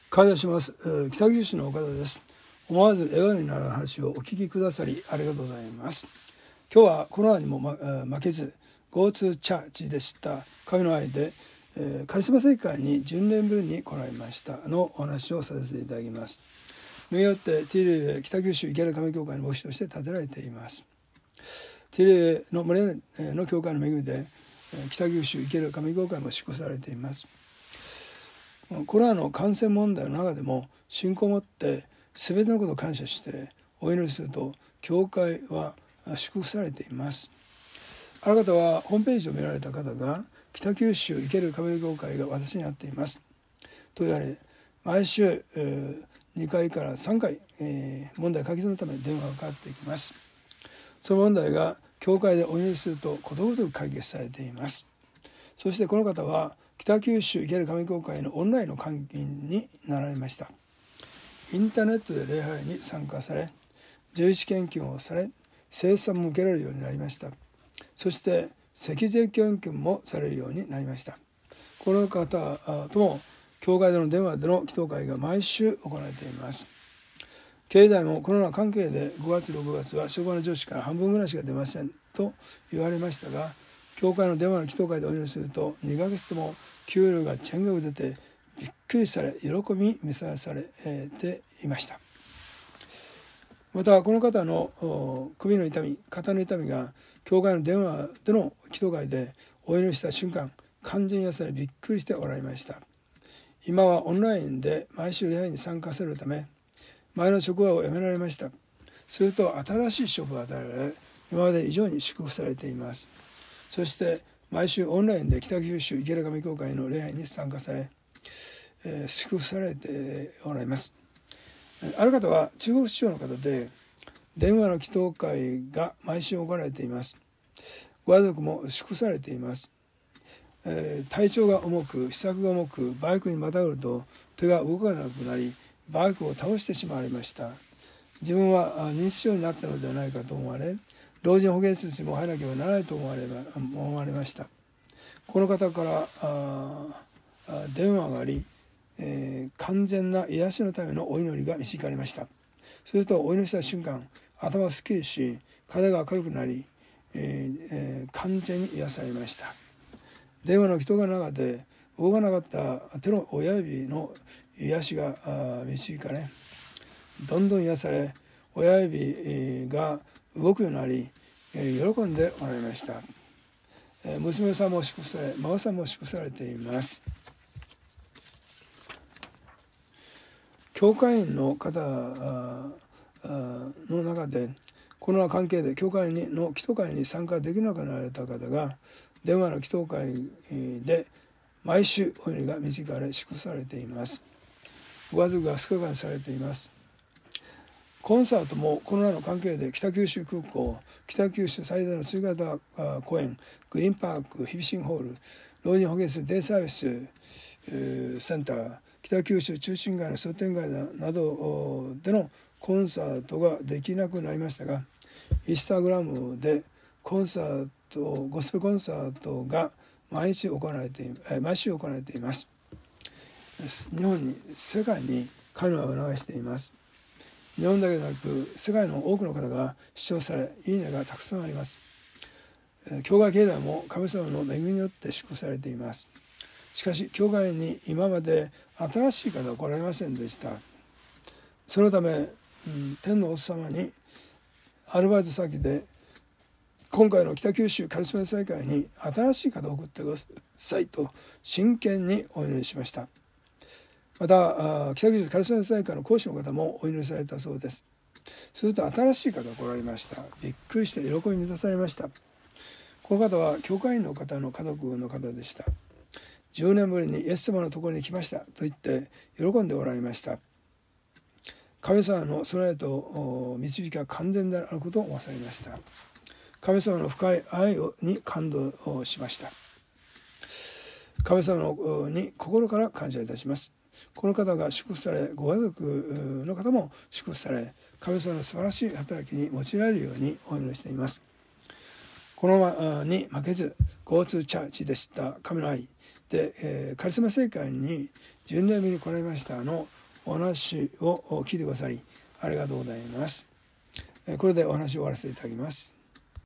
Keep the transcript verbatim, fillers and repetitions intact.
感謝します。北九州の岡田です。思わず笑顔になる話をお聞きくださりありがとうございます。今日はコロナにも負けず Go to Church でした神の愛でカリスマ聖会にじゅうねんぶりに来られましたのお話をさせていただきます。名誉って ティーレイ北九州池田神教会の牧師として建てられています。ティーレイの群れの教会の恵みで北九州池田神教会も祝福されています。コロナの感染問題の中でも信仰を持って全てのことを感謝してお祈りすると教会は祝福されています。ある方はホームページを見られた方が北九州池田神教会が私に会っていますと言われ、毎週にかいからさんかい問題解決のために電話がかかってきます。その問題が教会でお祈りするとことごとく解決されています。そしてこの方は北九州池田神教会のオンラインの会員になられました。インターネットで礼拝に参加され、十一献金をされ、聖餐も受けられるようになりました。そして赤税献金もされるようになりました。この方とも教会での電話での祈祷会が毎週行われています。経済もコロナ関係でごがつろくがつは職場の上司から半分ぐらいしか出ませんと言われましたが、教会の電話の祈祷会でお祈りするとにかげつとも給料が全額出てびっくりされ、喜び見さされていました。またこの方の首の痛み、肩の痛みが教会の電話での祈祷会でお祈りした瞬間、完全に癒されびっくりしておられました。今はオンラインで毎週礼拝に参加するため前の職場を辞められました。すると新しい職場を与えられ、今まで以上に祝福されています。そして毎週オンラインで北九州池田神教会の礼拝に参加され、えー、祝福されておられます。ある方は中国地方の方で電話の祈祷会が毎週行われています。ご家族も祝福されています。えー、体調が重く、支度が重く、バイクにまたがると手が動かなくなり、バイクを倒してしまわれました。自分は認知症になったのではないかと思われ、老人保健施設にも入らなければならないと思われ思われました。この方からあ電話があり、えー、完全な癒しのためのお祈りが導かれました。するとお祈りした瞬間、頭がすっきりし、体が明るくなり、えーえー、完全に癒されました。電話の人が中で動かなかった手の親指の癒しが導かれ、どんどん癒され、親指が動くようになり、喜んでおられました。娘さんも祝福され、孫さんも祝福されています。教会員の方の中でコロナ関係で教会の祈祷会に参加できなくなられた方が電話の祈祷会で毎週お祈りが導かれ祝福されています。ご家族が健やかにされています。コンサートもコロナの関係で北九州空港、北九州最大の追加型公園、グリーンパーク、ヒビシンホール、老人保健室、デイサービスセンター、北九州中心街の商店街などでのコンサートができなくなりましたが、インスタグラムでコンサート、ゴスペルコンサートが毎日行われて、毎週行われています。日本に、世界に神の愛を流しています。日本だけでなく世界の多くの方が視聴され、いいねがたくさんあります。教会経済も神様の恵みによって祝福されています。しかし教会に今まで新しい方は来られませんでした。そのため、うん、天のお父様にアルバイト先で今回の北九州カリスマ聖会に新しい方を送ってくださいと真剣にお祈りしました。また北九州カリスマ聖会の講師の方もお祈りされたそうです。すると新しい方が来られました。びっくりして喜び満たされました。この方は教会員の方の家族の方でした。じゅうねんぶりにイエス様のところに来ましたと言って喜んでおられました。神様の備えと導きが完全であることを思わされました。神様の深い愛に感動しました。神様に心から感謝いたします。この方が祝福され、ご家族の方も祝福され、神様の素晴らしい働きに用いられるようにお祈りしています。このままに負けず Go to Church でした神の愛で、えー、カリスマ聖会にじゅうねんぶりに来られましたのお話を聞いてくださりありがとうございます。これでお話を終わらせていただきます。